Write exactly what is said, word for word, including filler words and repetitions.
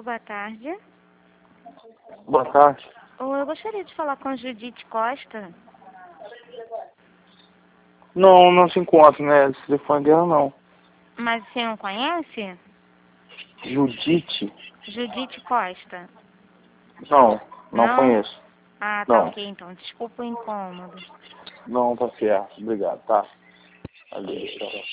boa tarde. Boa tarde. Oh, eu gostaria de falar com a Judite Costa. Não, não se encontra, né? Esse telefone dela não. Mas você não conhece? Judite? Judite Costa. Não, não, Não? conheço. Ah, tá Não. ok então. Desculpa o incômodo. Não, tá certo. Obrigado, tá? Valeu, tchau.